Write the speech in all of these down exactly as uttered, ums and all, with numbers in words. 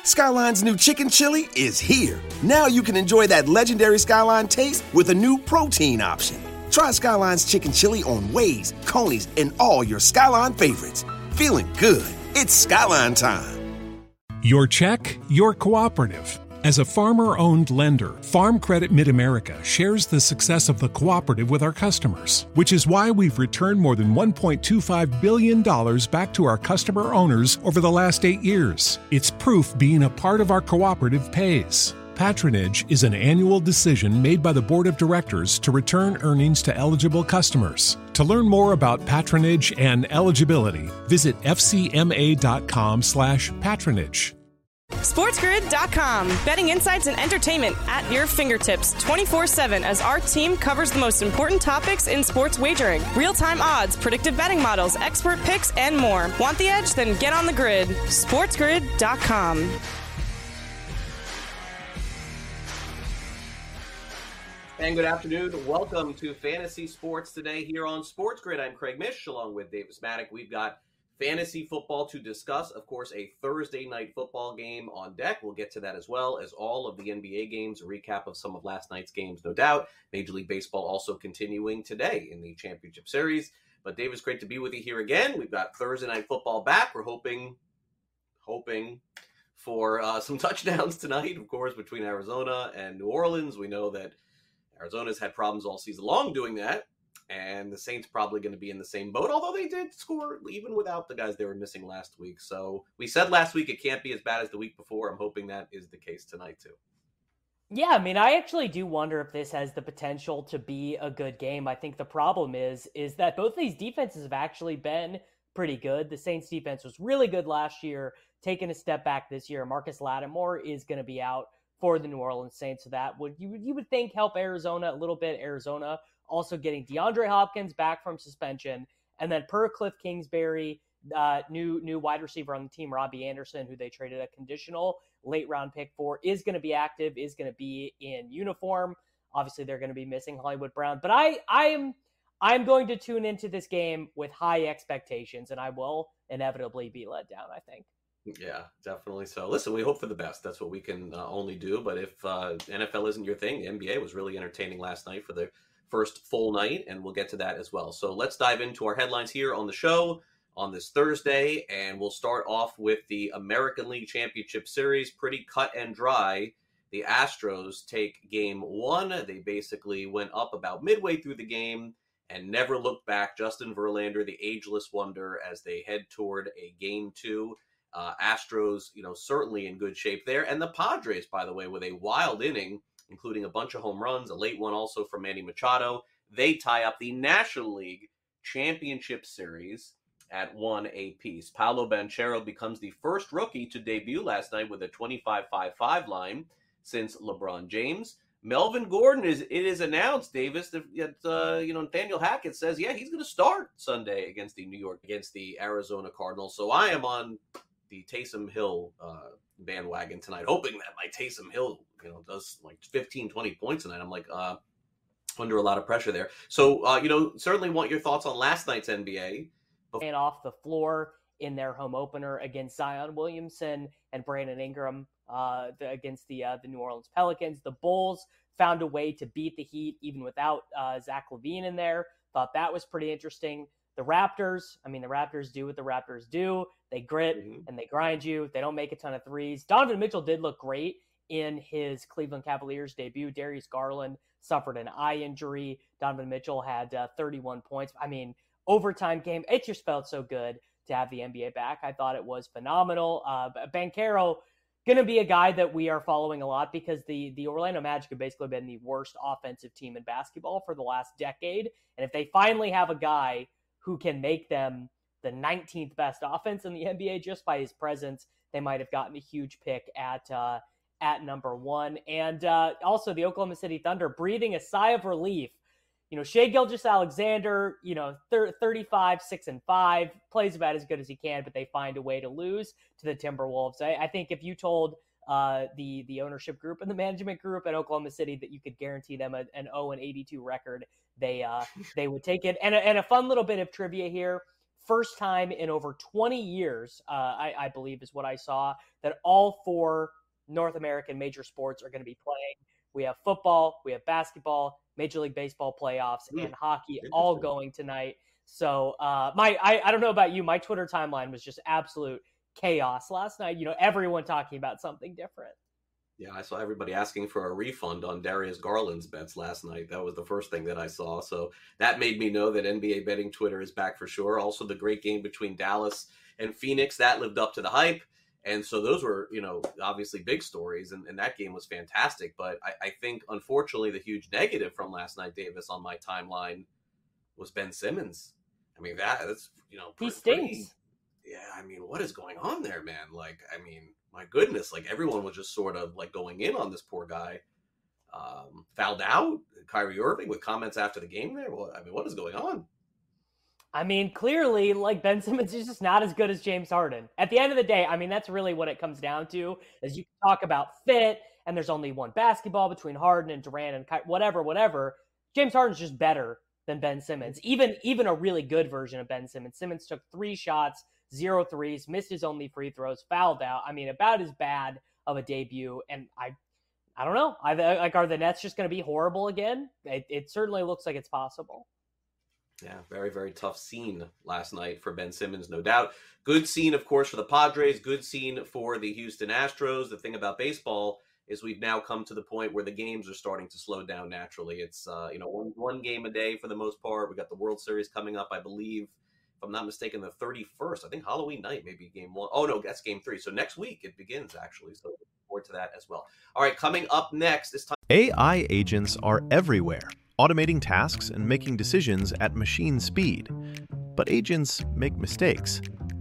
Skyline's new chicken chili is here. Now you can enjoy that legendary Skyline taste with a new protein option. Try Skyline's chicken chili on Waze, Coney's, and all your Skyline favorites. Feeling good. It's Skyline time. Your check, your cooperative. As a farmer-owned lender, Farm Credit Mid-America shares the success of the cooperative with our customers, which is why we've returned more than one point two five billion dollars back to our customer owners over the last eight years. It's proof being a part of our cooperative pays. Patronage is an annual decision made by the Board of Directors to return earnings to eligible customers. To learn more about patronage and eligibility, visit fcma.com slash patronage. SportsGrid dot com. Betting insights and entertainment at your fingertips twenty-four seven as our team covers the most important topics in sports wagering. Real-time odds, predictive betting models, expert picks, and more. Want the edge? Then get on the grid. SportsGrid dot com. And good afternoon. Welcome to Fantasy Sports Today here on Sports Grid. I'm Craig Mish along with Davis Maddock. We've got fantasy football to discuss. Of course, a Thursday night football game on deck. We'll get to that as well as all of the N B A games, a recap of some of last night's games, no doubt. Major League Baseball also continuing today in the championship series. But Davis, great to be with you here again. We've got Thursday night football back. We're hoping, hoping for uh, some touchdowns tonight, of course, between Arizona and New Orleans. We know that Arizona's had problems all season long doing that. And the Saints probably going to be in the same boat, although they did score even without the guys they were missing last week. So we said last week it can't be as bad as the week before. I'm hoping that is the case tonight, too. Yeah, I mean, I actually do wonder if this has the potential to be a good game. I think the problem is, is that both of these defenses have actually been pretty good. The Saints defense was really good last year, taking a step back this year. Marcus Lattimore is going to be out for the New Orleans Saints. So that would, you, you would think, help Arizona a little bit. Arizona also getting DeAndre Hopkins back from suspension, and then per Cliff Kingsbury, uh, new new wide receiver on the team, Robbie Anderson, who they traded a conditional late round pick for, is going to be active, is going to be in uniform. Obviously, they're going to be missing Hollywood Brown, but I I am I'm going to tune into this game with high expectations, and I will inevitably be let down, I think. Yeah, definitely so. Listen, we hope for the best. That's what we can uh, only do. But if uh, N F L isn't your thing, the N B A was really entertaining last night for the first full night, and we'll get to that as well. So let's dive into our headlines here on the show on this Thursday, and we'll start off with the American League Championship Series. Pretty cut and dry. The Astros take game one. They basically went up about midway through the game and never looked back. Justin Verlander, the ageless wonder, as they head toward a game two. Uh, Astros, you know, certainly in good shape there. And the Padres, by the way, with a wild inning, including a bunch of home runs, a late one also from Manny Machado. They tie up the National League Championship Series at one apiece. Paolo Banchero becomes the first rookie to debut last night with a twenty-five five five line since LeBron James. Melvin Gordon, is it is announced, Davis, that uh, you know, Nathaniel Hackett says, yeah, he's going to start Sunday against the New York, against the Arizona Cardinals. So I am on the Taysom Hill uh, bandwagon tonight, hoping that my Taysom Hill, you know, does like fifteen, twenty points tonight. I'm like uh, under a lot of pressure there. So, uh, you know, certainly want your thoughts on last night's N B A. And off the floor in their home opener against Zion Williamson and Brandon Ingram uh, the, against the uh, the New Orleans Pelicans. The Bulls found a way to beat the Heat even without uh, Zach LaVine in there. Thought that was pretty interesting. The Raptors, I mean, the Raptors do what the Raptors do. They grit mm-hmm. and they grind you. They don't make a ton of threes. Donovan Mitchell did look great in his Cleveland Cavaliers debut. Darius Garland suffered an eye injury. Donovan Mitchell had uh, thirty-one points. I mean, overtime game. It just felt so good to have the N B A back. I thought it was phenomenal. Uh, Banchero, going to be a guy that we are following a lot because the, the Orlando Magic have basically been the worst offensive team in basketball for the last decade. And if they finally have a guy who can make them the nineteenth best offense in the N B A just by his presence, they might have gotten a huge pick at uh, at number one. And uh, also the Oklahoma City Thunder breathing a sigh of relief. You know, Shai Gilgeous-Alexander, you know, thirty-five, six and five, plays about as good as he can, but they find a way to lose to the Timberwolves. I, I think if you told uh, the the ownership group and the management group at Oklahoma City that you could guarantee them a, an oh and eighty-two record, they uh, they would take it. And a, and a fun little bit of trivia here: first time in over twenty years, uh, I, I believe is what I saw, that all four North American major sports are going to be playing. We have football, we have basketball, Major League Baseball playoffs, mm, and hockey all going tonight. So uh, my I, I don't know about you, my Twitter timeline was just absolute chaos last night. You know, everyone talking about something different. Yeah, I saw everybody asking for a refund on Darius Garland's bets last night. That was the first thing that I saw. So that made me know that N B A betting Twitter is back for sure. Also, the great game between Dallas and Phoenix, that lived up to the hype. And so those were, you know, obviously big stories, and, and that game was fantastic. But I, I think, unfortunately, the huge negative from last night, Davis, on my timeline was Ben Simmons. I mean, that, that's, you know, pretty, he stinks. Pretty, yeah, I mean, what is going on there, man? Like, I mean, my goodness, like everyone was just sort of like going in on this poor guy. Um, fouled out, Kyrie Irving with comments after the game there. Well, I mean, what is going on? I mean, clearly, like, Ben Simmons is just not as good as James Harden. At the end of the day, I mean, that's really what it comes down to, is you can talk about fit, and there's only one basketball between Harden and Durant and Ky- whatever, whatever. James Harden's just better than Ben Simmons, even even a really good version of Ben Simmons. Simmons took three shots, zero threes, missed his only free throws, fouled out. I mean, about as bad of a debut, and I I don't know. I like, are the Nets just going to be horrible again? It, it certainly looks like it's possible. Yeah, very, very tough scene last night for Ben Simmons, no doubt. Good scene, of course, for the Padres. Good scene for the Houston Astros. The thing about baseball is we've now come to the point where the games are starting to slow down naturally. It's, uh, you know, one, one game a day for the most part. We got the World Series coming up, I believe, if I'm not mistaken, the thirty-first. I think Halloween night, maybe game one. Oh, no, that's game three. So next week it begins, actually. So looking forward to that as well. All right, coming up next, this time. A I agents are everywhere, automating tasks and making decisions at machine speed. But agents make mistakes.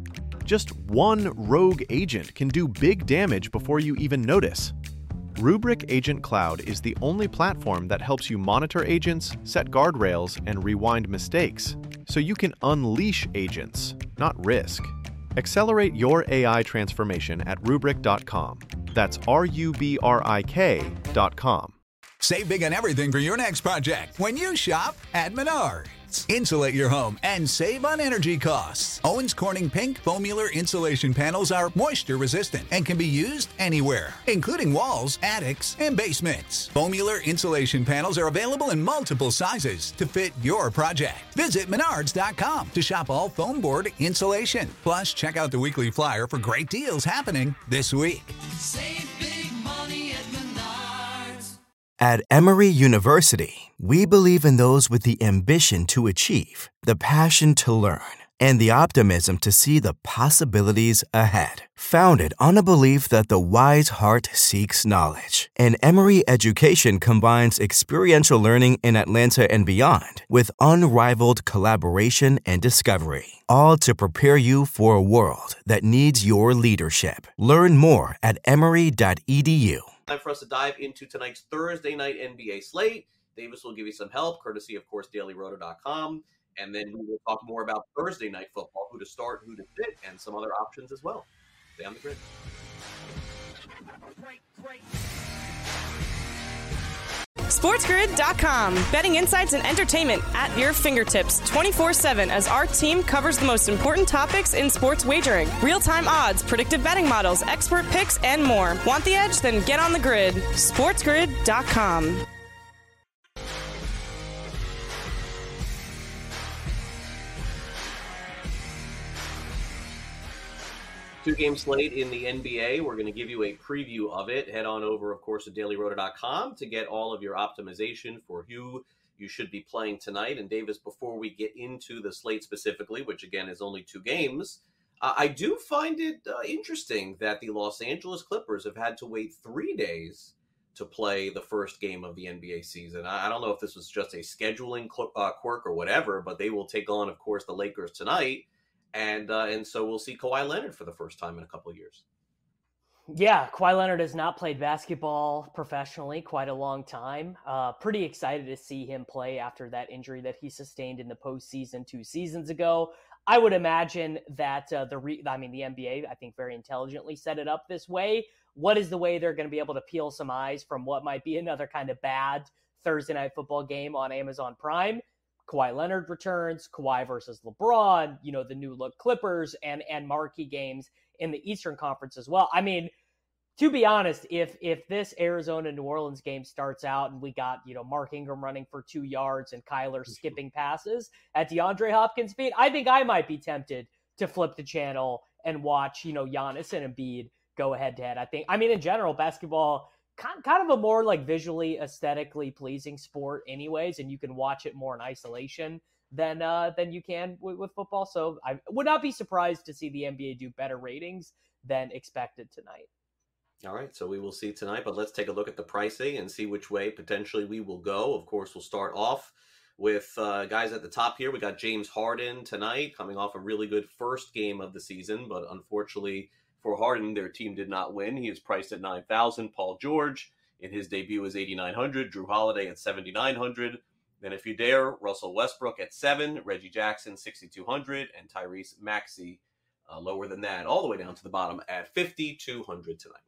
Just one rogue agent can do big damage before you even notice. Rubrik Agent Cloud is the only platform that helps you monitor agents, set guardrails, and rewind mistakes, so you can unleash agents, not risk. Accelerate your A I transformation at rubrik dot com. That's R U B R I K dot com. Save big on everything for your next project when you shop at Menards. Insulate your home and save on energy costs. Owens Corning Pink Foamular insulation panels are moisture resistant and can be used anywhere, including walls, attics, and basements. Foamular insulation panels are available in multiple sizes to fit your project. Visit menards dot com to shop all foam board insulation. Plus, check out the weekly flyer for great deals happening this week. Save big money at Menards. At Emory University, we believe in those with the ambition to achieve, the passion to learn, and the optimism to see the possibilities ahead. Founded on a belief that the wise heart seeks knowledge, and Emory education combines experiential learning in Atlanta and beyond with unrivaled collaboration and discovery, all to prepare you for a world that needs your leadership. Learn more at emory dot e d u. Time for us to dive into tonight's Thursday night N B A slate. Davis will give you some help, courtesy, of course, daily roto dot com. And then we will talk more about Thursday night football, who to start, who to sit, and some other options as well. Stay on the grid. SportsGrid dot com. Betting insights and entertainment at your fingertips twenty-four seven as our team covers the most important topics in sports wagering. Real-time odds, predictive betting models, expert picks, and more. Want the edge? Then get on the grid. SportsGrid dot com. Two-game slate in the N B A. We're going to give you a preview of it. Head on over, of course, to daily roto dot com to get all of your optimization for who you should be playing tonight. And Davis, before we get into the slate specifically, which again is only two games, uh, I do find it uh, interesting that the Los Angeles Clippers have had to wait three days to play the first game of the N B A season. I, I don't know if this was just a scheduling cl- uh, quirk or whatever, but they will take on, of course, the Lakers tonight. And uh, and so we'll see Kawhi Leonard for the first time in a couple of years. Yeah, Kawhi Leonard has not played basketball professionally quite a long time. Uh, pretty excited to see him play after that injury that he sustained in the postseason two seasons ago. I would imagine that uh, the re- I mean the N B A, I think, very intelligently set it up this way. What is the way they're going to be able to peel some eyes from what might be another kind of bad Thursday night football game on Amazon Prime? Kawhi Leonard returns, Kawhi versus LeBron, you know, the new look Clippers, and and marquee games in the Eastern Conference as well. I mean, to be honest, if if this Arizona New Orleans game starts out and we got, you know, Mark Ingram running for two yards and Kyler skipping passes at DeAndre Hopkins' speed, I think I might be tempted to flip the channel and watch, you know, Giannis and Embiid go head to head. I think, I mean, in general, basketball kind kind of a more like visually, aesthetically pleasing sport, anyways, and you can watch it more in isolation than uh, than you can with, with football. So I would not be surprised to see the N B A do better ratings than expected tonight. All right, so we will see tonight, but let's take a look at the pricing and see which way potentially we will go. Of course, we'll start off with uh, guys at the top here. We got James Harden tonight, coming off a really good first game of the season, but unfortunately for Harden, their team did not win. He is priced at nine thousand dollars. Paul George in his debut is eighty-nine hundred dollars. Drew Holiday at seventy-nine hundred dollars. Then if you dare, Russell Westbrook at seven, Reggie Jackson sixty-two hundred dollars, and Tyrese Maxey uh, lower than that, all the way down to the bottom at fifty-two hundred dollars tonight.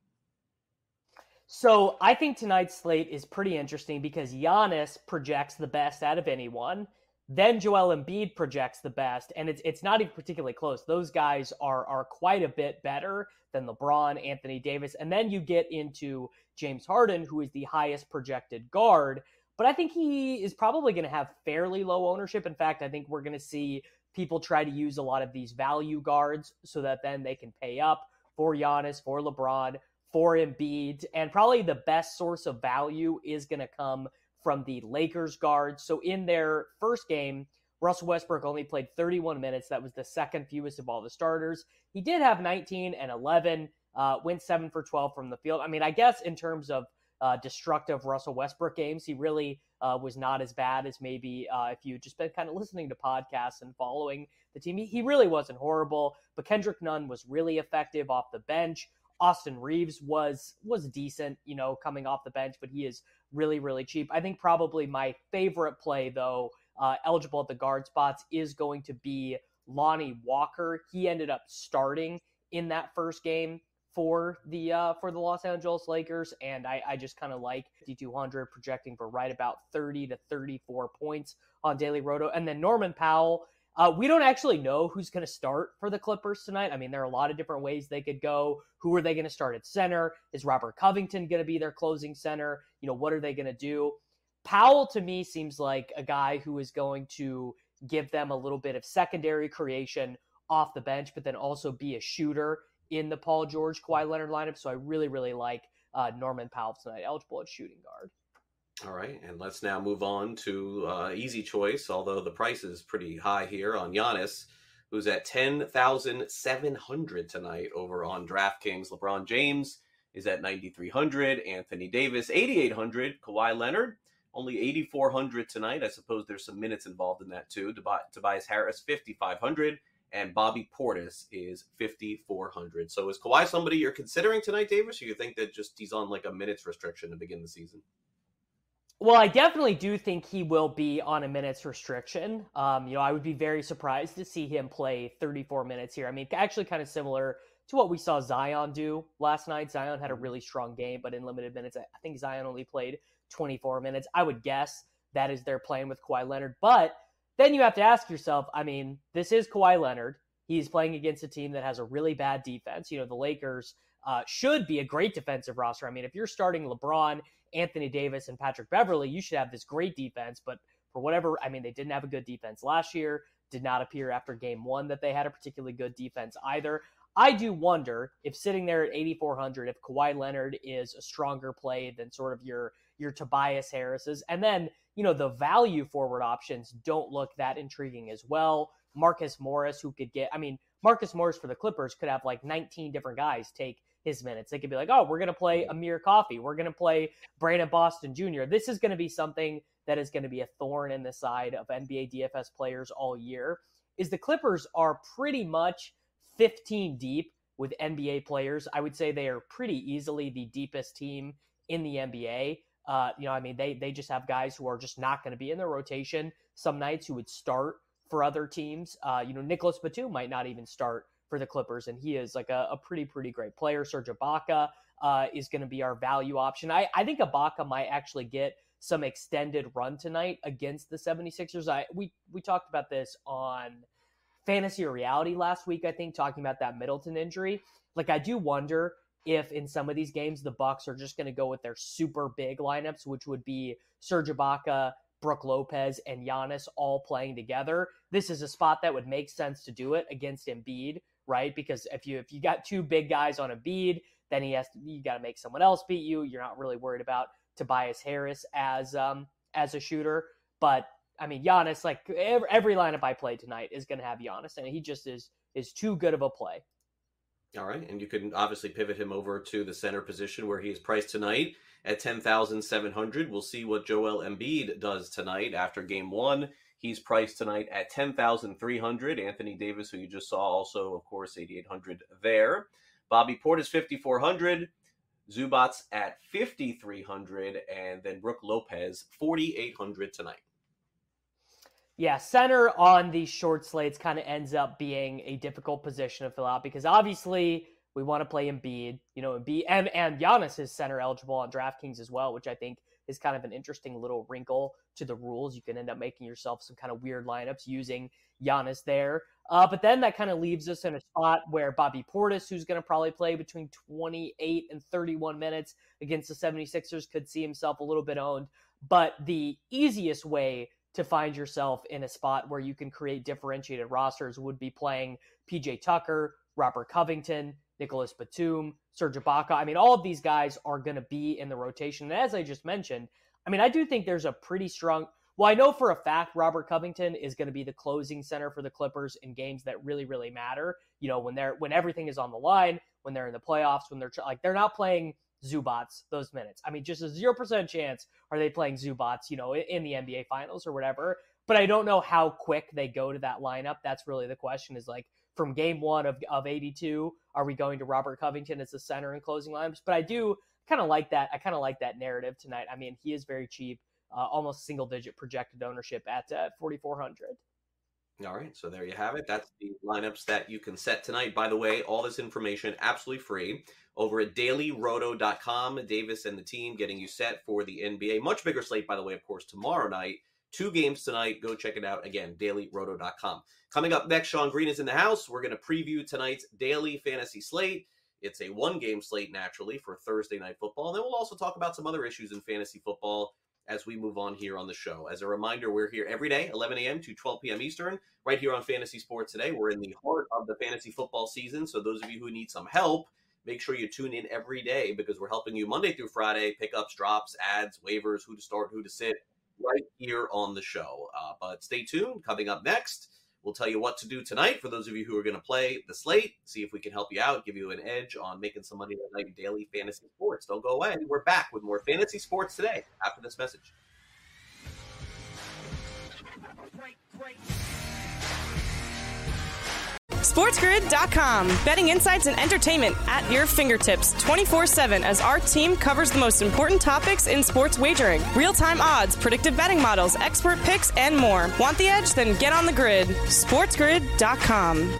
So I think tonight's slate is pretty interesting because Giannis projects the best out of anyone. Then Joel Embiid projects the best, and it's it's not even particularly close. Those guys are are quite a bit better than LeBron, Anthony Davis, and then you get into James Harden, who is the highest projected guard. But I think he is probably going to have fairly low ownership. In fact, I think we're going to see people try to use a lot of these value guards so that then they can pay up for Giannis, for LeBron, for Embiid, and probably the best source of value is going to come from the Lakers guards. So in their first game, Russell Westbrook only played thirty-one minutes. That was the second fewest of all the starters. He did have nineteen and eleven, uh, went seven for twelve from the field. I mean, I guess in terms of uh, destructive Russell Westbrook games, he really uh, was not as bad as maybe uh, if you just been kind of listening to podcasts and following the team. He, he really wasn't horrible, but Kendrick Nunn was really effective off the bench. Austin Reeves was was decent, you know, coming off the bench, but he is really, really cheap. I think probably my favorite play, though, uh, eligible at the guard spots, is going to be Lonnie Walker. He ended up starting in that first game for the uh, for the Los Angeles Lakers, and I, I just kind of like fifty-two hundred, projecting for right about thirty to thirty-four points on Daily Roto. And then Norman Powell. Uh, we don't actually know who's going to start for the Clippers tonight. I mean, there are a lot of different ways they could go. Who are they going to start at center? Is Robert Covington going to be their closing center? You know, what are they going to do? Powell, to me, seems like a guy who is going to give them a little bit of secondary creation off the bench, but then also be a shooter in the Paul George, Kawhi Leonard lineup. So I really, really like uh, Norman Powell tonight, eligible at shooting guard. All right, and let's now move on to uh, easy choice, although the price is pretty high here on Giannis, who's at ten thousand seven hundred tonight over on DraftKings. LeBron James is at ninety-three hundred, Anthony Davis eighty-eight hundred, Kawhi Leonard only eighty-four hundred tonight. I suppose there's some minutes involved in that too. Tobias Harris fifty-five hundred, and Bobby Portis is fifty-four hundred. So is Kawhi somebody you're considering tonight, Davis, or you think that just he's on like a minutes restriction to begin the season? Well, I definitely do think he will be on a minutes restriction. Um, you know, I would be very surprised to see him play thirty-four minutes here. I mean, actually kind of similar to what we saw Zion do last night. Zion had a really strong game, but in limited minutes, I think Zion only played twenty-four minutes. I would guess that is their plan with Kawhi Leonard. But then you have to ask yourself, I mean, this is Kawhi Leonard. He's playing against a team that has a really bad defense. You know, the Lakers uh, should be a great defensive roster. I mean, if you're starting LeBron, Anthony Davis, and Patrick Beverley, you should have this great defense. But for whatever, I mean, they didn't have a good defense last year. Did not appear after game one that they had a particularly good defense either. I do wonder if sitting there at eighty-four hundred, if Kawhi Leonard is a stronger play than sort of your your Tobias Harris's. And then, you know, the value forward options don't look that intriguing as well. Marcus Morris, who could get, I mean, Marcus Morris for the Clippers could have like nineteen different guys take his minutes. They could be like, oh, we're going to play Amir Coffey. We're going to play Brandon Boston Junior This is going to be something that is going to be a thorn in the side of N B A D F S players all year, is the Clippers are pretty much fifteen deep with N B A players. I would say they are pretty easily the deepest team in the N B A. Uh, you know, I mean, they they just have guys who are just not going to be in their rotation some nights who would start for other teams. Uh, you know, Nicholas Batum might not even start for the Clippers, and he is like a, a pretty, pretty great player. Serge Ibaka uh, is going to be our value option. I, I think Ibaka might actually get some extended run tonight against the seventy-sixers. I we we talked about this on Fantasy or Reality last week, I think, talking about that Middleton injury. Like, I do wonder if in some of these games the Bucks are just going to go with their super big lineups, which would be Serge Ibaka, Brook Lopez, and Giannis all playing together. This is a spot that would make sense to do it against Embiid, right? Because if you if you got two big guys on Embiid, then he has to, you got to make someone else beat you. You're not really worried about Tobias Harris as um as a shooter, but I mean Giannis, like every, every lineup I play tonight is going to have Giannis, and he just is is too good of a play. All right, and you can obviously pivot him over to the center position where he is priced tonight at ten thousand seven hundred. We'll see what Joel Embiid does tonight after game one. He's priced tonight at ten thousand three hundred. Anthony Davis, who you just saw, also, of course, eighty-eight hundred there. Bobby Portis, fifty-four hundred. Zubats at fifty-three hundred. And then Brook Lopez, forty-eight hundred tonight. Yeah, center on these short slates kind of ends up being a difficult position to fill out because obviously we want to play Embiid, you know, Embiid and, and Giannis is center eligible on DraftKings as well, which I think is kind of an interesting little wrinkle to the rules. You can end up making yourself some kind of weird lineups using Giannis there. Uh, but then that kind of leaves us in a spot where Bobby Portis, who's going to probably play between twenty-eight and thirty-one minutes against the seventy-sixers, could see himself a little bit owned. But the easiest way to find yourself in a spot where you can create differentiated rosters would be playing P J Tucker, Robert Covington, Nicholas Batum, Serge Ibaka. I mean, all of these guys are going to be in the rotation. And as I just mentioned, I mean, I do think there's a pretty strong, well, I know for a fact Robert Covington is going to be the closing center for the Clippers in games that really, really matter. You know, when they're, when everything is on the line, when they're in the playoffs, when they're like, they're not playing Zubats those minutes. I mean, just a zero percent chance are they playing Zubats, you know, in the N B A finals or whatever. But I don't know how quick they go to that lineup. That's really the question, is like from game one of, of eighty-two, are we going to Robert Covington as the center and closing lineups? But I do kind of like that. I kind of like that narrative tonight. I mean, he is very cheap, uh, almost single digit projected ownership at uh, forty-four hundred. All right, so there you have it. That's the lineups that you can set tonight. By the way, all this information absolutely free over at daily roto dot com. Davis and the team getting you set for the N B A. Much bigger slate, by the way, of course, tomorrow night. Two games tonight. Go check it out. Again, daily roto dot com. Coming up next, Sean Green is in the house. We're going to preview tonight's daily fantasy slate. It's a one-game slate, naturally, for Thursday Night Football. And then we'll also talk about some other issues in fantasy football as we move on here on the show. As a reminder, we're here every day, eleven a.m. to twelve p.m. Eastern, right here on Fantasy Sports Today. We're in the heart of the fantasy football season, so those of you who need some help, make sure you tune in every day because we're helping you Monday through Friday, pickups, drops, ads, waivers, who to start, who to sit, right here on the show. Uh, but stay tuned. Coming up next, we'll tell you what to do tonight for those of you who are going to play the slate, see if we can help you out, give you an edge on making some money tonight in daily fantasy sports. Don't go away. We're back with more Fantasy Sports Today after this message. Great, great. SportsGrid dot com. Betting insights and entertainment at your fingertips twenty-four seven as our team covers the most important topics in sports wagering. Real-time odds, predictive betting models, expert picks, and more. Want the edge? Then get on the grid. SportsGrid dot com.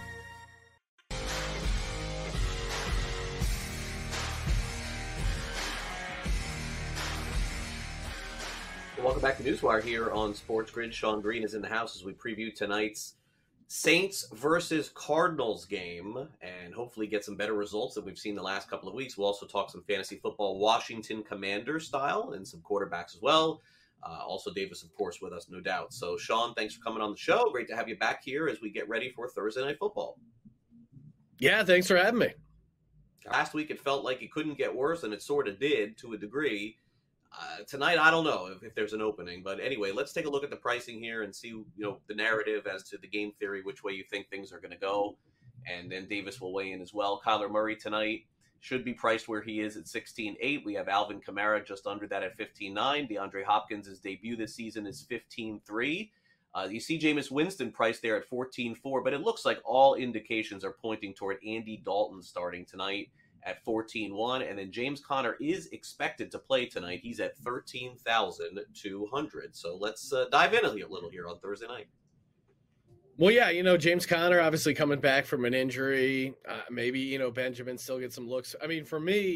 Welcome back to Newswire here on Sports Grid. Sean Green is in the house as we preview tonight's Saints versus Cardinals game and hopefully get some better results than we've seen the last couple of weeks. We'll also talk some fantasy football Washington Commanders style and some quarterbacks as well. Uh, also Davis, of course, with us, no doubt. So, Sean, thanks for coming on the show. Great to have you back here as we get ready for Thursday Night Football. Yeah, thanks for having me. Last week it felt like it couldn't get worse, and it sort of did to a degree. Uh, tonight, I don't know if, if there's an opening, but anyway, let's take a look at the pricing here and see, you know, the narrative as to the game theory, which way you think things are going to go, and then Davis will weigh in as well. Kyler Murray tonight should be priced where he is at sixteen eight. We have Alvin Kamara just under that at fifteen nine. DeAndre Hopkins' debut this season is fifteen three. Uh, you see Jameis Winston priced there at fourteen four, but it looks like all indications are pointing toward Andy Dalton starting tonight at fourteen one, and then James Conner is expected to play tonight. He's at thirteen thousand two hundred. So let's uh, dive in a little here on Thursday night. Well, yeah, you know, James Conner obviously coming back from an injury. Uh, maybe, you know, Benjamin still gets some looks. I mean, for me,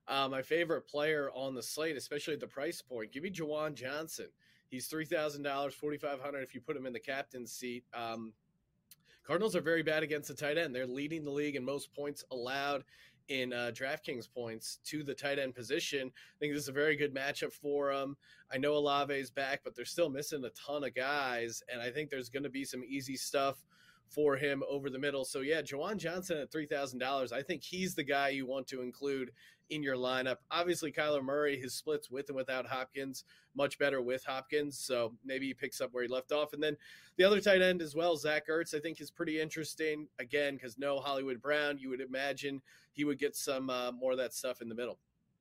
uh, my favorite player on the slate, especially at the price point, give me Juwan Johnson. He's three thousand dollars, forty-five hundred dollars if you put him in the captain's seat. Um, Cardinals are very bad against the tight end. They're leading the league in most points allowed in uh, DraftKings points to the tight end position. I think this is a very good matchup for them. I know Olave is back, but they're still missing a ton of guys, and I think there's going to be some easy stuff for him over the middle. So, yeah, Juwan Johnson at three thousand dollars, I think he's the guy you want to include in your lineup. Obviously, Kyler Murray, his splits with and without Hopkins, much better with Hopkins, so maybe he picks up where he left off. And then the other tight end as well, Zach Ertz, I think is pretty interesting, again, because no Hollywood Brown. You would imagine he would get some uh, more of that stuff in the middle.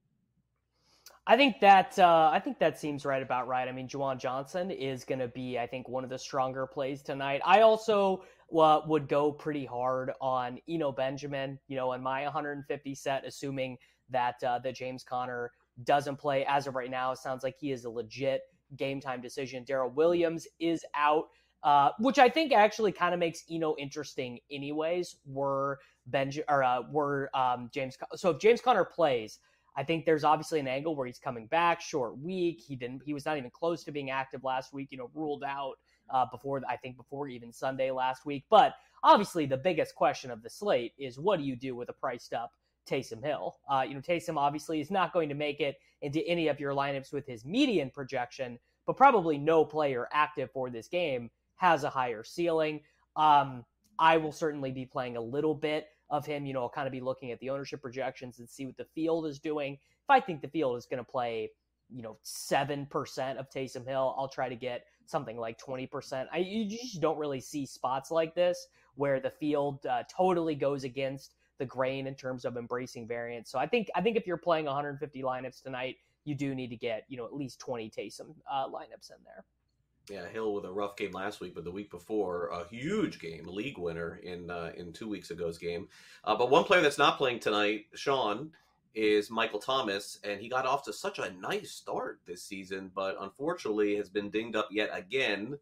I think that uh, I think that seems right about right. I mean, Juwan Johnson is going to be, I think, one of the stronger plays tonight. I also uh, would go pretty hard on Eno Benjamin, you know, in my one hundred fifty set, assuming that uh, that James Conner doesn't play as of right now. It sounds like he is a legit game time decision. Darrell Williams is out, uh, which I think actually kind of makes Eno interesting, anyways. Were Benj or uh, were um, James so if James Conner plays, I think there's obviously an angle where he's coming back, short week. He didn't. He was not even close to being active last week. You know, ruled out uh, before I think before even Sunday last week. But obviously, the biggest question of the slate is what do you do with a priced up Taysom Hill? Uh, you know, Taysom obviously is not going to make it into any of your lineups with his median projection, but probably no player active for this game has a higher ceiling. Um, I will certainly be playing a little bit of him. You know, I'll kind of be looking at the ownership projections and see what the field is doing. If I think the field is going to play, you know, seven percent of Taysom Hill, I'll try to get something like twenty percent. I you just don't really see spots like this where the field uh, totally goes against the grain in terms of embracing variance. So I think I think if you're playing one hundred fifty lineups tonight, you do need to get, you know, at least twenty Taysom uh, lineups in there. Yeah, Hill with a rough game last week, but the week before, a huge game, a league winner in uh, in two weeks ago's game. Uh, but one player that's not playing tonight, Sean, is Michael Thomas, and he got off to such a nice start this season, but unfortunately has been dinged up yet again.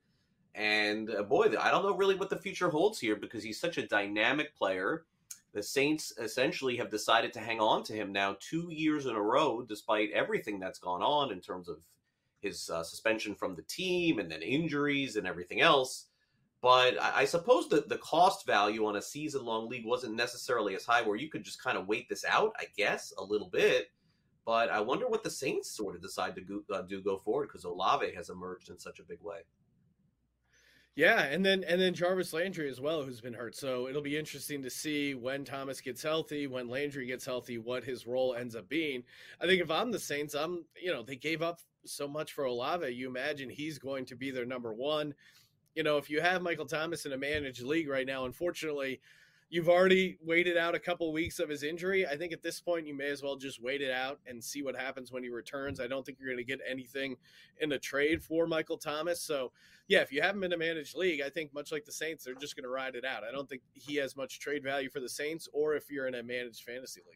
And uh, boy, I don't know really what the future holds here because he's such a dynamic player. The Saints essentially have decided to hang on to him now two years in a row, despite everything that's gone on in terms of his uh, suspension from the team and then injuries and everything else. But I, I suppose that the cost value on a season-long league wasn't necessarily as high where you could just kind of wait this out, I guess, a little bit. But I wonder what the Saints sort of decide to go, uh, do go forward because Olave has emerged in such a big way. Yeah, and then and then Jarvis Landry as well, who's been hurt. So it'll be interesting to see when Thomas gets healthy, when Landry gets healthy, what his role ends up being. I think if I'm the Saints, I'm, you know, they gave up so much for Olave. You imagine he's going to be their number one. You know, if you have Michael Thomas in a managed league right now, unfortunately, you've already waited out a couple of weeks of his injury. I think at this point, you may as well just wait it out and see what happens when he returns. I don't think you're going to get anything in a trade for Michael Thomas. So, yeah, if you have him in a managed league, I think much like the Saints, they're just going to ride it out. I don't think he has much trade value for the Saints or if you're in a managed fantasy league.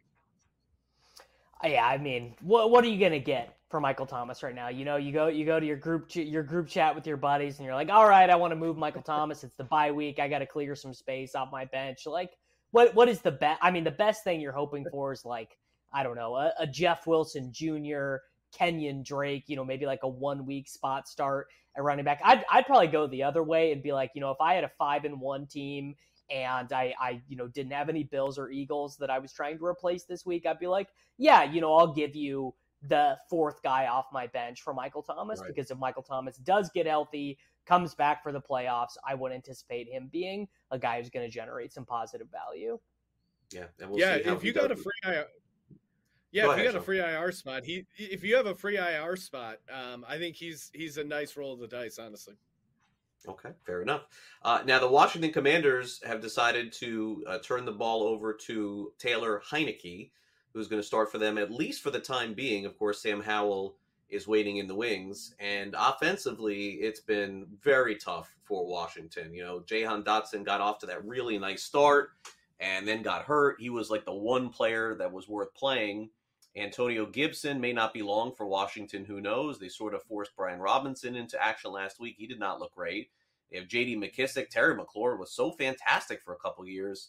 Yeah, I mean, what what are you gonna get for Michael Thomas right now? You know, you go you go to your group ch- your group chat with your buddies, and you're like, all right, I want to move Michael Thomas. It's the bye week. I got to clear some space off my bench. Like, what what is the best? I mean, the best thing you're hoping for is like, I don't know, a, a Jeff Wilson Junior, Kenyon Drake. You know, maybe like a one week spot start at running back. I'd I'd probably go the other way and be like, you know, if I had a five and one team and I, I, you know, didn't have any Bills or Eagles that I was trying to replace this week, I'd be like, yeah, you know, I'll give you the fourth guy off my bench for Michael Thomas, right? Because if Michael Thomas does get healthy, comes back for the playoffs, I would anticipate him being a guy who's going to generate some positive value. Yeah. And we'll yeah. see how if you got does. a free I R, yeah, Go if ahead, you got Sean. a free I R spot, he, if you have a free I R spot, um, I think he's, he's a nice roll of the dice, honestly. Okay, fair enough. Uh, now, the Washington Commanders have decided to uh, turn the ball over to Taylor Heineke, who's going to start for them, at least for the time being. Of course, Sam Howell is waiting in the wings. And offensively, it's been very tough for Washington. You know, Jahan Dotson got off to that really nice start and then got hurt. He was like the one player that was worth playing. Antonio Gibson may not be long for Washington. Who knows? They sort of forced Brian Robinson into action last week. He did not look great. They have J D McKissick. Terry McLaurin was so fantastic for a couple years,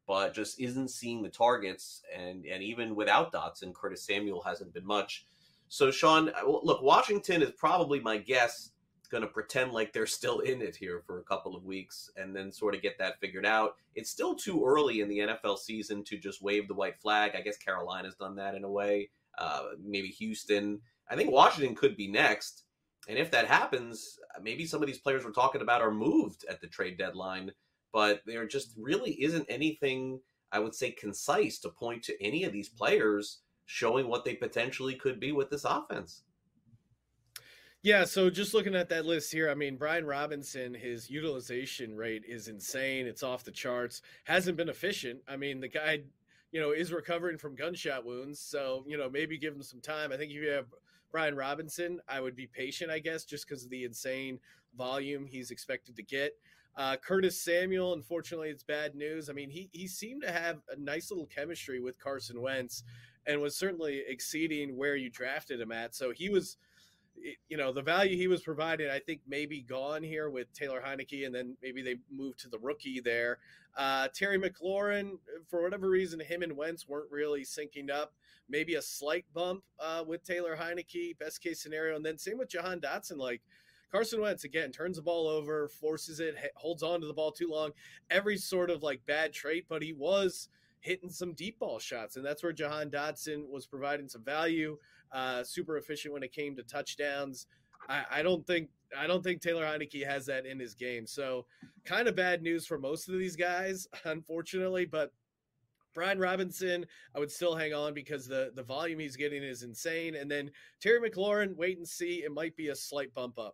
but just isn't seeing the targets. And, and even without Dotson, Curtis Samuel hasn't been much. So, Sean, look, Washington is probably, my guess, going to pretend like they're still in it here for a couple of weeks and then sort of get that figured out. It's still too early in the N F L season to just wave the white flag. I guess Carolina's done that in a way. Uh, maybe Houston. I think Washington could be next. And if that happens, maybe some of these players we're talking about are moved at the trade deadline. But there just really isn't anything, I would say, concise to point to any of these players showing what they potentially could be with this offense. Yeah, so just looking at that list here, I mean, Brian Robinson, his utilization rate is insane. It's off the charts. Hasn't been efficient. I mean, the guy, you know, is recovering from gunshot wounds. So, you know, maybe give him some time. I think if you have Brian Robinson, I would be patient, I guess, just because of the insane volume he's expected to get. Uh, Curtis Samuel, unfortunately, it's bad news. I mean, he he seemed to have a nice little chemistry with Carson Wentz and was certainly exceeding where you drafted him at. So he was, you know, the value he was providing, I think, may be gone here with Taylor Heineke, and then maybe they moved to the rookie there. Uh, Terry McLaurin, for whatever reason, him and Wentz weren't really syncing up. Maybe a slight bump uh, with Taylor Heineke, best case scenario. And then same with Jahan Dotson, like, Carson Wentz, again, turns the ball over, forces it, holds on to the ball too long, every sort of like bad trait, but he was hitting some deep ball shots. And that's where Jahan Dotson was providing some value, uh, super efficient when it came to touchdowns. I, I don't think, I don't think Taylor Heineke has that in his game. So kind of bad news for most of these guys, unfortunately, but Brian Robinson, I would still hang on because the, the volume he's getting is insane. And then Terry McLaurin, wait and see. It might be a slight bump up.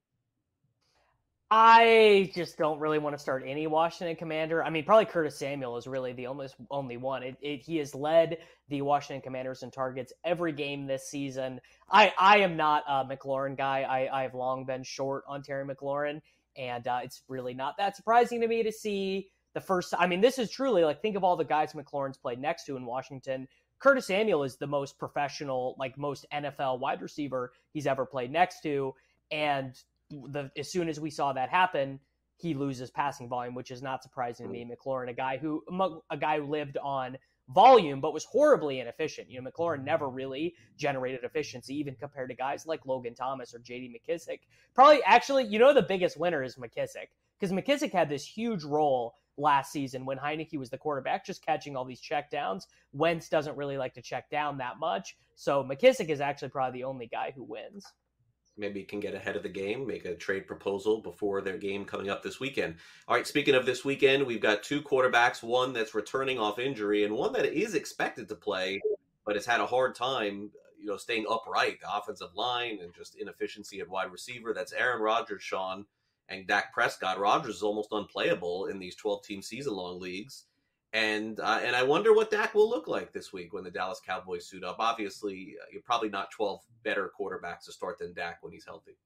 I just don't really want to start any Washington Commander. I mean, probably Curtis Samuel is really the almost only one. It, it, he has led the Washington Commanders in targets every game this season. I, I am not a McLaurin guy. I, I have long been short on Terry McLaurin, and uh, it's really not that surprising to me to see the first. I mean, this is truly like, think of all the guys McLaurin's played next to in Washington. Curtis Samuel is the most professional, like most N F L wide receiver he's ever played next to, and The, as soon as we saw that happen, he loses passing volume, which is not surprising to me. McLaurin, a guy who a guy who lived on volume but was horribly inefficient. You know, McLaurin never really generated efficiency, even compared to guys like Logan Thomas or J D McKissick. Probably, actually, you know, the biggest winner is McKissick, because McKissick had this huge role last season when Heineke was the quarterback, just catching all these checkdowns. Wentz doesn't really like to check down that much, so McKissick is actually probably the only guy who wins. Maybe can get ahead of the game, make a trade proposal before their game coming up this weekend. All right, speaking of this weekend, we've got two quarterbacks, one that's returning off injury and one that is expected to play, but has had a hard time, you know, staying upright. The offensive line and just inefficiency at wide receiver. That's Aaron Rodgers, Sean, and Dak Prescott. Rodgers is almost unplayable in these twelve-team season-long leagues. And uh, and I wonder what Dak will look like this week when the Dallas Cowboys suit up. Obviously, uh, you're probably not twelve better quarterbacks to start than Dak when he's healthy.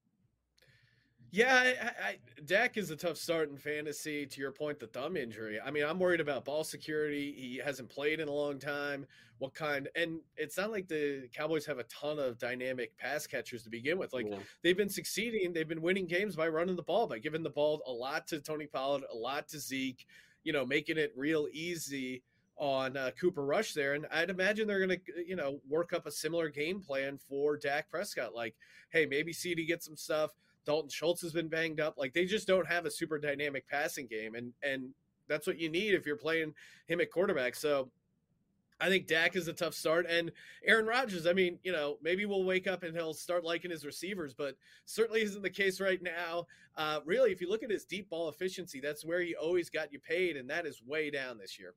Yeah, I, I, Dak is a tough start in fantasy. To your point, the thumb injury. I mean, I'm worried about ball security. He hasn't played in a long time. What kind? And it's not like the Cowboys have a ton of dynamic pass catchers to begin with. Like, yeah. They've been succeeding. They've been winning games by running the ball, by giving the ball a lot to Tony Pollard, a lot to Zeke, you know, making it real easy on uh, Cooper Rush there. And I'd imagine they're going to, you know, work up a similar game plan for Dak Prescott. Like, hey, maybe C D gets some stuff. Dalton Schultz has been banged up. Like, they just don't have a super dynamic passing game. And, and that's what you need if you're playing him at quarterback. So I think Dak is a tough start. And Aaron Rodgers, I mean, you know, maybe we'll wake up and he'll start liking his receivers, but certainly isn't the case right now. Uh, really, if you look at his deep ball efficiency, that's where he always got you paid, and that is way down this year.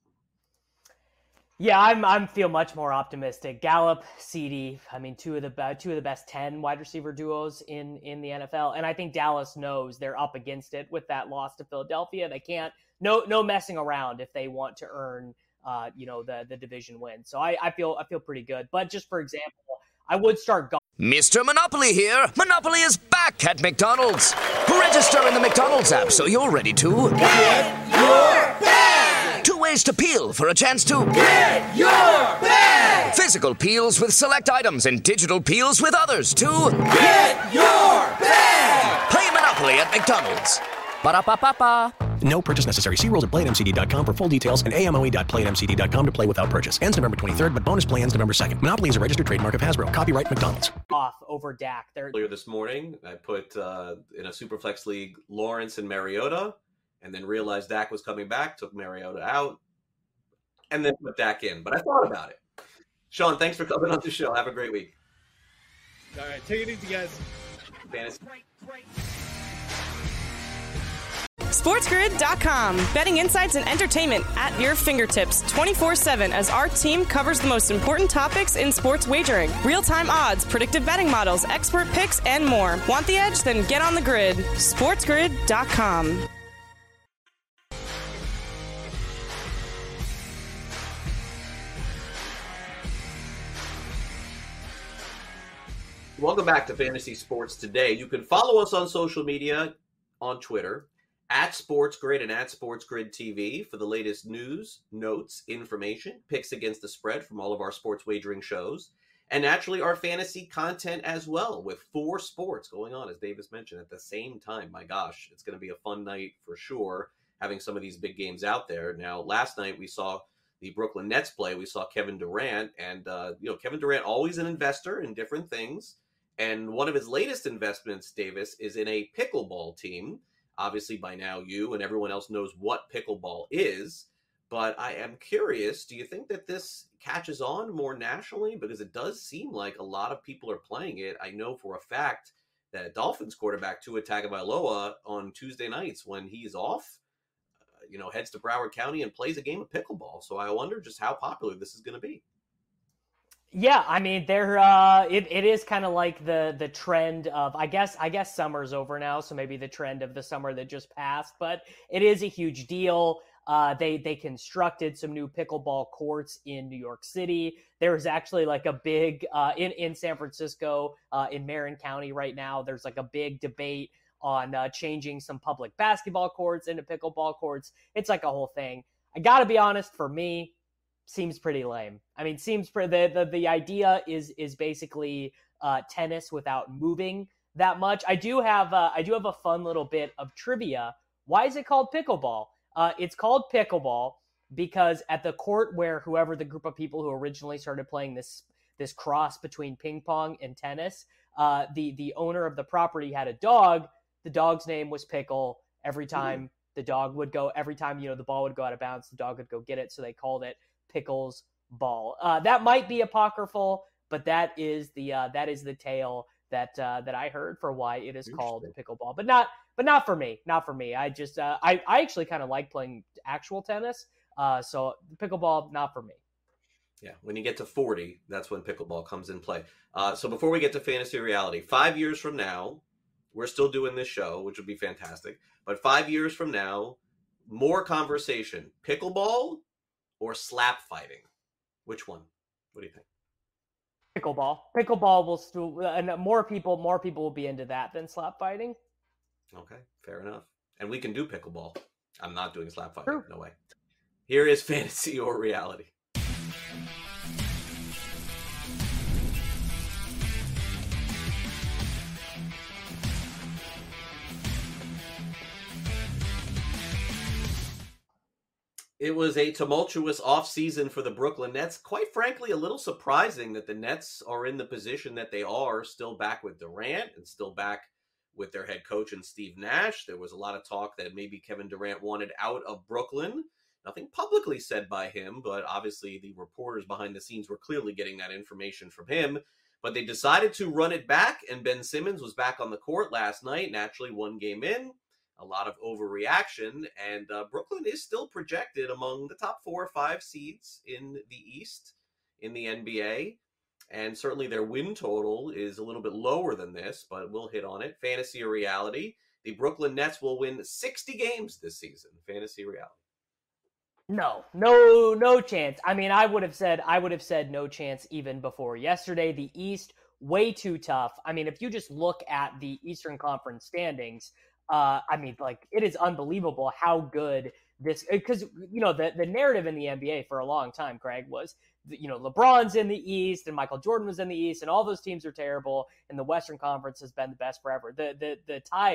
Yeah, I'm I'm feel much more optimistic. Gallup, C D, I mean, two of the uh, two of the best ten wide receiver duos in in the N F L, and I think Dallas knows they're up against it with that loss to Philadelphia. They can't no no messing around if they want to earn uh you know the the division win. So I I feel I feel pretty good. But just for example, I would start. Go- Mister Monopoly here. Monopoly is back at McDonald's. Register in the McDonald's app so you're ready to get your bag. Two ways to peel for a chance to get your bag. Physical peels with select items and digital peels with others to get your bag. Play Monopoly at McDonald's. Ba-da-ba-ba-ba. No purchase necessary. See rules at play at m c d dot com for full details and a m o e dot play at m c d dot com to play without purchase. Ends November twenty-third, but bonus play ends November second. Monopoly is a registered trademark of Hasbro. Copyright McDonald's. Off over Dak. They're- Earlier this morning, I put uh, in a Superflex League Lawrence and Mariota, and then realized Dak was coming back, took Mariota out, and then put Dak in. But I thought about it. Sean, thanks for coming on the show. Have a great week. All right, take it easy, guys. Fantasy. SportsGrid dot com. Betting insights and entertainment at your fingertips twenty-four seven as our team covers the most important topics in sports wagering. Real-time odds, predictive betting models, expert picks, and more. Want the edge? Then get on the grid. SportsGrid dot com. Welcome back to Fantasy Sports Today. You can follow us on social media, on Twitter, at SportsGrid and at SportsGrid T V for the latest news, notes, information, picks against the spread from all of our sports wagering shows, and naturally our fantasy content as well, with four sports going on, as Davis mentioned, at the same time. My gosh, it's going to be a fun night for sure, having some of these big games out there. Now, last night we saw the Brooklyn Nets play. We saw Kevin Durant, and uh, you know, Kevin Durant, always an investor in different things. And one of his latest investments, Davis, is in a pickleball team. Obviously, by now, you and everyone else knows what pickleball is. But I am curious, do you think that this catches on more nationally? Because it does seem like a lot of people are playing it. I know for a fact that Dolphins quarterback Tua Tagovailoa on Tuesday nights, when he's off, uh, you know, heads to Broward County and plays a game of pickleball. So I wonder just how popular this is going to be. Yeah, I mean, they're uh, it, it is kind of like the the trend of, I guess I guess summer's over now, so maybe the trend of the summer that just passed, but it is a huge deal. Uh, they they constructed some new pickleball courts in New York City. There's actually like a big uh, in in San Francisco, uh, in Marin County right now. There's like a big debate on uh, changing some public basketball courts into pickleball courts. It's like a whole thing. I got to be honest, for me, seems pretty lame. I mean, seems pretty, the, the, the idea is, is basically uh, tennis without moving that much. I do have, uh, I do have a fun little bit of trivia. Why is it called pickleball? Uh, it's called pickleball because at the court where whoever the group of people who originally started playing this, this cross between ping pong and tennis, uh, the, the owner of the property had a dog. The dog's name was Pickle. Every time mm. the dog would go, every time, you know, the ball would go out of bounds, the dog would go get it. So they called it Pickles Ball. Uh, that might be apocryphal, but that is the uh, that is the tale that uh, that I heard for why it is called pickleball. But not but not for me. Not for me. I just uh, I I actually kind of like playing actual tennis. Uh, so pickleball, not for me. Yeah, when you get to forty, that's when pickleball comes in play. Uh, so before we get to fantasy reality, five years from now, we're still doing this show, which would be fantastic. But five years from now, more conversation: pickleball or slap fighting? Which one? What do you think? Pickleball. Pickleball will still, and more people, more people will be into that than slap fighting. Okay, fair enough. And we can do pickleball. I'm not doing slap fighting. True. No way. Here is fantasy or reality. It was a tumultuous offseason for the Brooklyn Nets. Quite frankly, a little surprising that the Nets are in the position that they are, still back with Durant and still back with their head coach and Steve Nash. There was a lot of talk that maybe Kevin Durant wanted out of Brooklyn. Nothing publicly said by him, but obviously the reporters behind the scenes were clearly getting that information from him. But they decided to run it back, and Ben Simmons was back on the court last night, naturally one game in. A lot of overreaction, and uh, Brooklyn is still projected among the top four or five seeds in the East in the N B A, and certainly their win total is a little bit lower than this, but we'll hit on it. Fantasy or reality, the Brooklyn Nets will win sixty games this season. Fantasy or reality? No, no, no chance. I mean, I would have said, I would have said no chance even before yesterday. The East, way too tough. I mean, if you just look at the Eastern Conference standings, Uh, I mean, like, it is unbelievable how good this, because, you know, the, the narrative in the N B A for a long time, Craig, was, you know, LeBron's in the East and Michael Jordan was in the East and all those teams are terrible and the Western Conference has been the best forever. The, the, the tides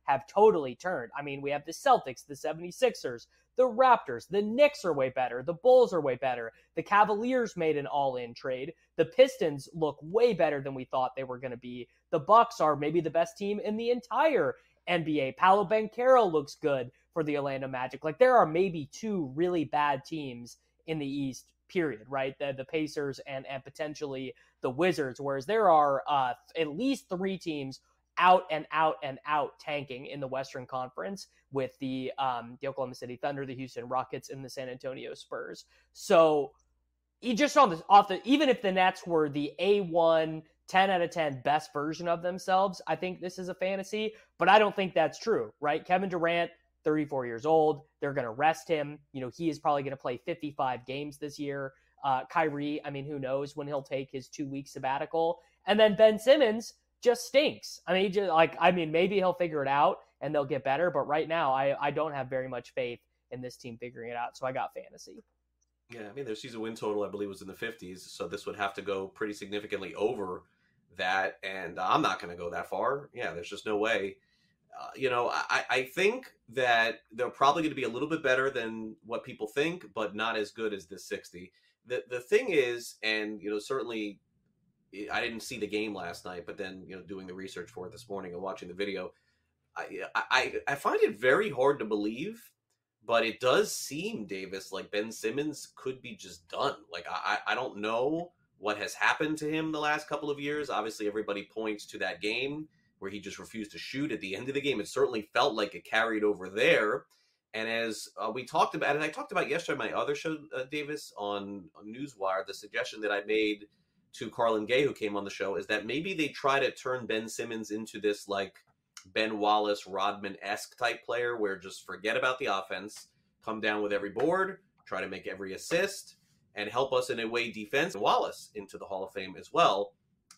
have totally turned. I mean, we have the Celtics, the 76ers, the Raptors, the Knicks are way better. The Bulls are way better. The Cavaliers made an all-in trade. The Pistons look way better than we thought they were going to be. The Bucks are maybe the best team in the entire N B A. Paolo Banchero looks good for the Orlando Magic. Like, there are maybe two really bad teams in the East, period, right? The, the Pacers and, and potentially the Wizards, whereas there are uh, at least three teams out and out and out tanking in the Western Conference with the um, the Oklahoma City Thunder, the Houston Rockets, and the San Antonio Spurs. So you just on the off the even if the Nets were the A one ten out of ten best version of themselves, I think this is a fantasy, but I don't think that's true, right? Kevin Durant, thirty-four years old, they're going to rest him. You know, he is probably going to play fifty-five games this year. Uh, Kyrie, I mean, who knows when he'll take his two-week sabbatical. And then Ben Simmons just stinks. I mean, just like, I mean, maybe he'll figure it out and they'll get better. But right now, I, I don't have very much faith in this team figuring it out. So I got fantasy. Yeah, I mean, their season win total, I believe, was in the fifties. So this would have to go pretty significantly over that. And I'm not going to go that far. Yeah, there's just no way. Uh, you know, I, I think that they're probably going to be a little bit better than what people think, but not as good as this sixty. The the thing is, and, you know, certainly I didn't see the game last night, but then, you know, doing the research for it this morning and watching the video, I, I, I find it very hard to believe, but it does seem, Davis, like Ben Simmons could be just done. Like, I, I don't know what has happened to him the last couple of years. Obviously, everybody points to that game where he just refused to shoot at the end of the game. It certainly felt like it carried over there. And as uh, we talked about, and I talked about yesterday on my other show, uh, Davis, on, on Newswire, the suggestion that I made to Carlin Gay, who came on the show, is that maybe they try to turn Ben Simmons into this like Ben Wallace, Rodman-esque type player where just forget about the offense, come down with every board, try to make every assist, and help us in a way defense. Wallace into the Hall of Fame as well.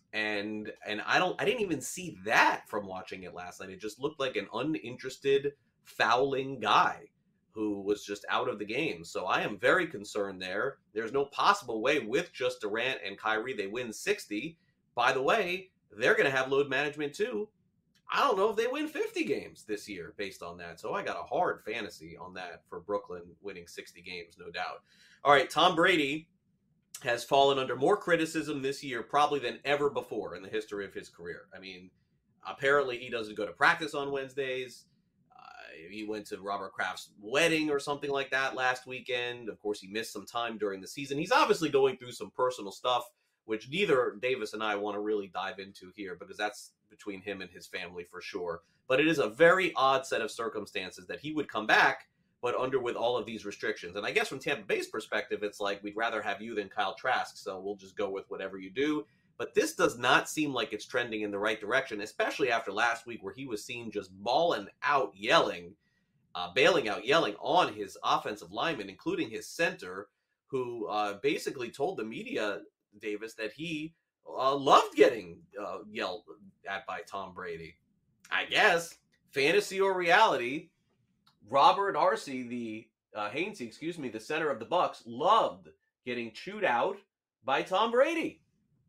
And and I don't I didn't even see that from watching it last night. It just looked like an uninterested fouling guy who was just out of the game. So I am very concerned there. There's no possible way with just Durant and Kyrie they win sixty. By the way, they're going to have load management too. I don't know if they win fifty games this year based on that. So I got a hard fantasy on that for Brooklyn winning sixty games, no doubt. All right, Tom Brady has fallen under more criticism this year probably than ever before in the history of his career. I mean, apparently he doesn't go to practice on Wednesdays. Uh, he went to Robert Kraft's wedding or something like that last weekend. Of course, he missed some time during the season. He's obviously going through some personal stuff, which neither Davis and I want to really dive into here because that's between him and his family for sure. But it is a very odd set of circumstances that he would come back but under with all of these restrictions. And I guess from Tampa Bay's perspective, it's like, we'd rather have you than Kyle Trask, so we'll just go with whatever you do. But this does not seem like it's trending in the right direction, especially after last week where he was seen just balling out yelling, uh, bailing out yelling on his offensive lineman, including his center, who uh, basically told the media, Davis, that he uh, loved getting uh, yelled at by Tom Brady. I guess, fantasy or reality, Robert Harsey, the uh, Hainsey, excuse me, the center of the Bucks, loved getting chewed out by Tom Brady.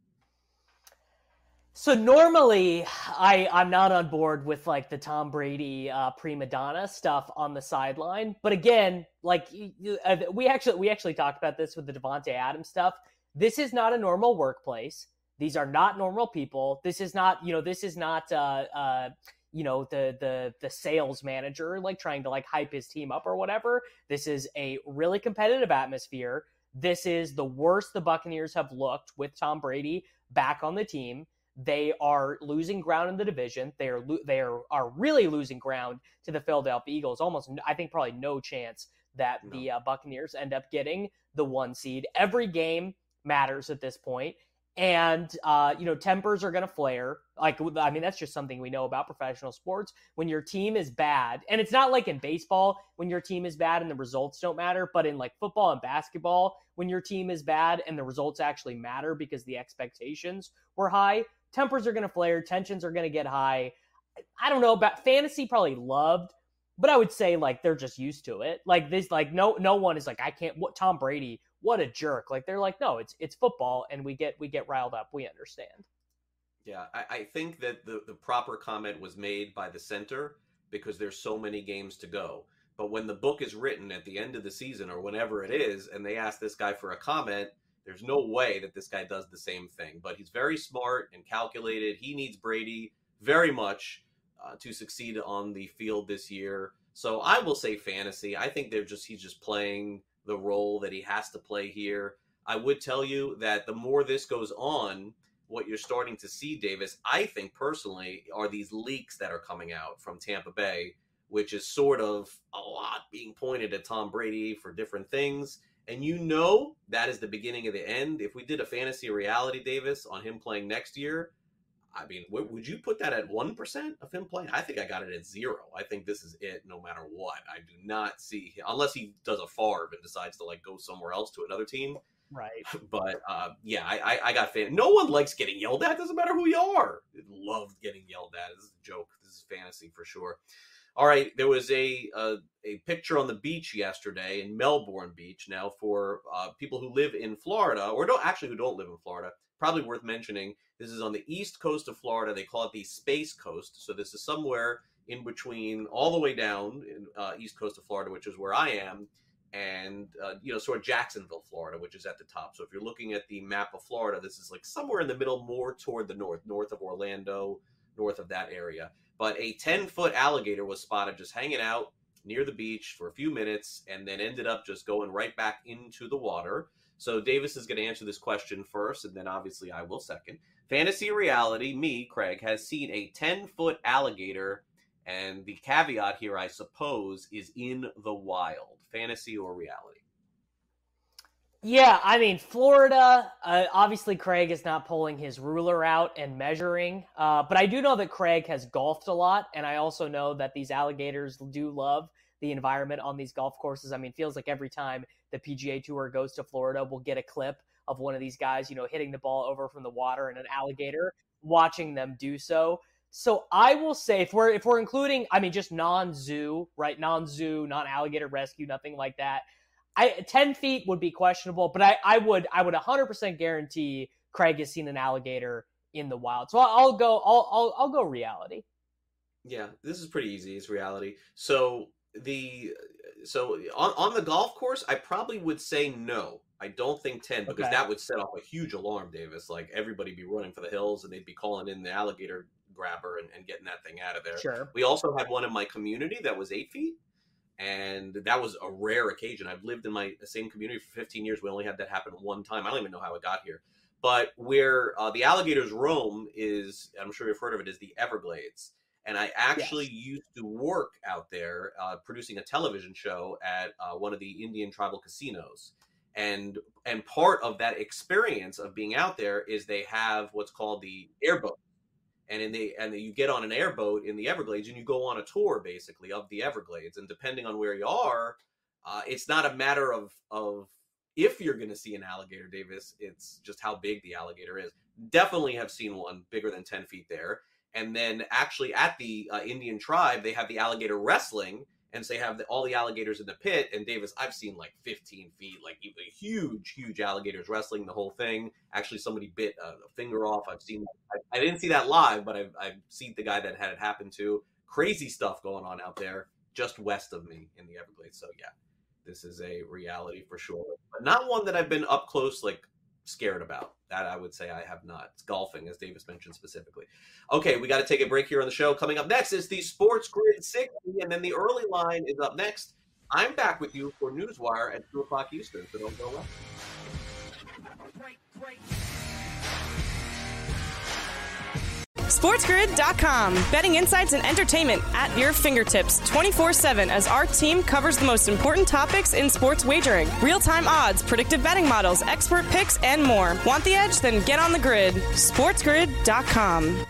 So normally, I I'm not on board with like the Tom Brady uh, prima donna stuff on the sideline. But again, like uh, we actually we actually talked about this with the Devontae Adams stuff. This is not a normal workplace. These are not normal people. This is not you know this is not. Uh, uh, you know, the, the, the sales manager, like trying to like hype his team up or whatever. This is a really competitive atmosphere. This is the worst the Buccaneers have looked with Tom Brady back on the team. They are losing ground in the division. They are, they are, are really losing ground to the Philadelphia Eagles. Almost, I think probably no chance that no. the uh, Buccaneers end up getting the one seed. Every game matters at this point. And, uh, you know, tempers are going to flare. Like, I mean, that's just something we know about professional sports. When your team is bad, and it's not like in baseball, when your team is bad and the results don't matter, but in like football and basketball, when your team is bad and the results actually matter because the expectations were high, tempers are going to flare, tensions are going to get high. I don't know about fantasy, probably loved, but I would say like they're just used to it. Like this, like no, no one is like, I can't, what Tom Brady, what a jerk. Like they're like, no, it's it's football, and we get we get riled up. We understand. Yeah, I, I think that the, the proper comment was made by the center because there's so many games to go. But when the book is written at the end of the season or whenever it is, and they ask this guy for a comment, there's no way that this guy does the same thing. But he's very smart and calculated. He needs Brady very much uh, to succeed on the field this year. So I will say fantasy. I think they're just he's just playing the role that he has to play here. I would tell you that the more this goes on, what you're starting to see, Davis, I think personally, are these leaks that are coming out from Tampa Bay, which is sort of a lot being pointed at Tom Brady for different things. And you know that is the beginning of the end. If we did a fantasy reality, Davis, on him playing next year, I mean, w- would you put that at one percent of him playing? I think I got it at zero. I think this is it no matter what. I do not see, unless he does a Favre and decides to like go somewhere else to another team. Right. But uh, yeah, I, I, I got fan. No one likes getting yelled at. Doesn't matter who you are. Loved getting yelled at. This is a joke. This is fantasy for sure. All right, there was a, a a picture on the beach yesterday in Melbourne Beach. Now, for uh, people who live in Florida, or don't actually who don't live in Florida, probably worth mentioning, this is on the east coast of Florida. They call it the Space Coast. So this is somewhere in between, all the way down in uh, east coast of Florida, which is where I am, and uh, you know, sort of Jacksonville, Florida, which is at the top. So if you're looking at the map of Florida, this is like somewhere in the middle, more toward the north, north of Orlando, north of that area. But a ten-foot alligator was spotted just hanging out near the beach for a few minutes and then ended up just going right back into the water. So Davis is going to answer this question first, and then obviously I will second. Fantasy reality, me, Craig, has seen a ten-foot alligator, and the caveat here, I suppose, is in the wild. Fantasy or reality? Yeah, I mean, Florida, uh, obviously Craig is not pulling his ruler out and measuring, uh, but I do know that Craig has golfed a lot, and I also know that these alligators do love the environment on these golf courses. I mean, it feels like every time the P G A Tour goes to Florida, we'll get a clip of one of these guys, you know, hitting the ball over from the water and an alligator, watching them do so. So I will say, if we're if we're including, I mean, just non-zoo, right, non-zoo, non-alligator rescue, nothing like that, I, ten feet would be questionable, but I, I would I would one hundred percent guarantee Craig has seen an alligator in the wild. So I'll, I'll go I'll, I'll I'll go reality. Yeah, this is pretty easy. It's reality. So the so on on the golf course, I probably would say no. I don't think ten, because Okay. that would set off a huge alarm, Davis. Like everybody be running for the hills, and they'd be calling in the alligator grabber and, and getting that thing out of there. Sure. We also had one in my community that was eight feet. And that was a rare occasion. I've lived in my same community for fifteen years. We only had that happen one time. I don't even know how it got here. But where uh, the alligators roam is, I'm sure you've heard of it, is the Everglades. And I actually Yes. used to work out there uh, producing a television show at uh, one of the Indian tribal casinos. And and part of that experience of being out there is they have what's called the airboat. And in the and you get on an airboat in the Everglades, and you go on a tour basically of the Everglades. And depending on where you are, uh, it's not a matter of of if you're going to see an alligator, Davis. It's just how big the alligator is. Definitely have seen one bigger than ten feet there. And then actually at the uh, Indian tribe, they have the alligator wrestling, and so they have the, all the alligators in the pit. And Davis, I've seen like fifteen feet, like even huge, huge alligators wrestling the whole thing. Actually, somebody bit a, a finger off. I've seen, I, I didn't see that live, but I've, I've seen the guy that had it happen to. Crazy stuff going on out there just west of me in the Everglades. So yeah, this is a reality for sure, but not one that I've been up close, like scared about. That I would say I have not. It's golfing, as Davis mentioned specifically. Okay, we got to take a break here on the show. Coming up next is the Sports Grid sixty, and then the early line is up next. I'm back with you for Newswire at two o'clock Eastern, so don't go away. SportsGrid dot com. Betting insights and entertainment at your fingertips twenty-four seven as our team covers the most important topics in sports wagering. Real-time odds, predictive betting models, expert picks, and more. Want the edge? Then get on the grid. SportsGrid dot com.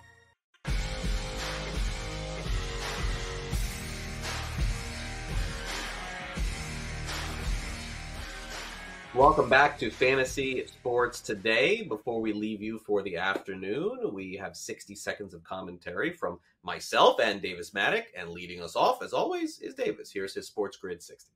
Welcome back to Fantasy Sports Today. Before we leave you for the afternoon, we have sixty seconds of commentary from myself and Davis Maddock, and leading us off, as always, is Davis. Here's his Sports Grid sixty.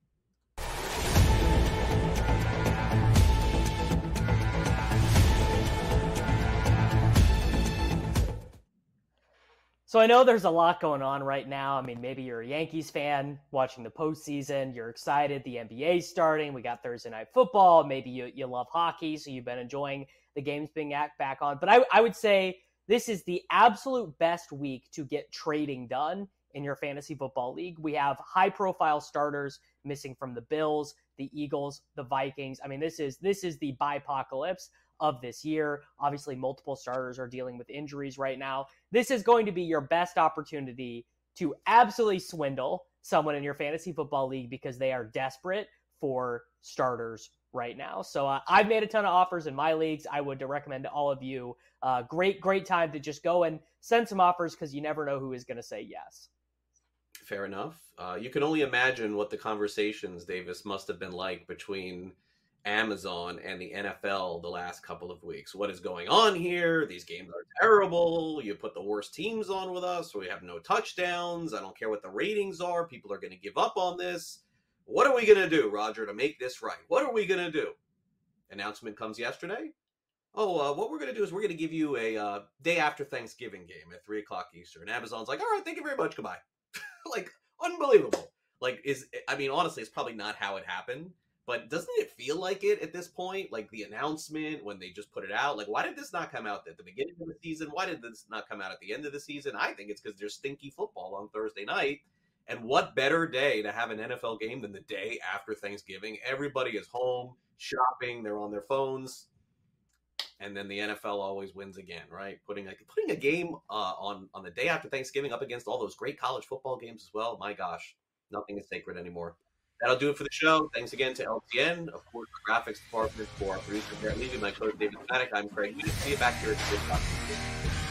So I know there's a lot going on right now. I mean, maybe you're a Yankees fan watching the postseason. You're excited. The N B A's starting. We got Thursday Night Football. Maybe you, you love hockey, so you've been enjoying the games being back on. But I, I would say this is the absolute best week to get trading done in your fantasy football league. We have high-profile starters missing from the Bills, the Eagles, the Vikings. I mean, this is this is the bipocalypse of this year. Obviously, multiple starters are dealing with injuries right now. This is going to be your best opportunity to absolutely swindle someone in your fantasy football league because they are desperate for starters right now. So uh, I've made a ton of offers in my leagues. I would recommend to all of you. Uh, great, great time to just go and send some offers because you never know who is going to say yes. Fair enough. Uh, you can only imagine what the conversations, Davis, must have been like between Amazon and the N F L the last couple of weeks. What is going on here? These games are terrible. You put the worst teams on with us. We have no touchdowns. I don't care what the ratings are. People are going to give up on this. What are we going to do, Roger, to make this right? What are we going to do? Announcement comes yesterday. Oh, uh, what we're going to do is we're going to give you a uh, day after Thanksgiving game at three o'clock Eastern. Amazon's like, all right, thank you very much. Goodbye. Like, unbelievable. Like, is I mean, honestly, it's probably not how it happened. But doesn't it feel like it at this point? Like the announcement when they just put it out? Like, why did this not come out at the beginning of the season? Why did this not come out at the end of the season? I think it's because there's stinky football on Thursday night. And what better day to have an N F L game than the day after Thanksgiving? Everybody is home, shopping, they're on their phones. And then the N F L always wins again, right? Putting a, putting a game uh, on, on the day after Thanksgiving up against all those great college football games as well. My gosh, nothing is sacred anymore. That'll do it for the show. Thanks again to L T N, of course, the graphics department, for our producer, Garrett Levy, my coach, David Paddock. I'm Craig. We see you back here at the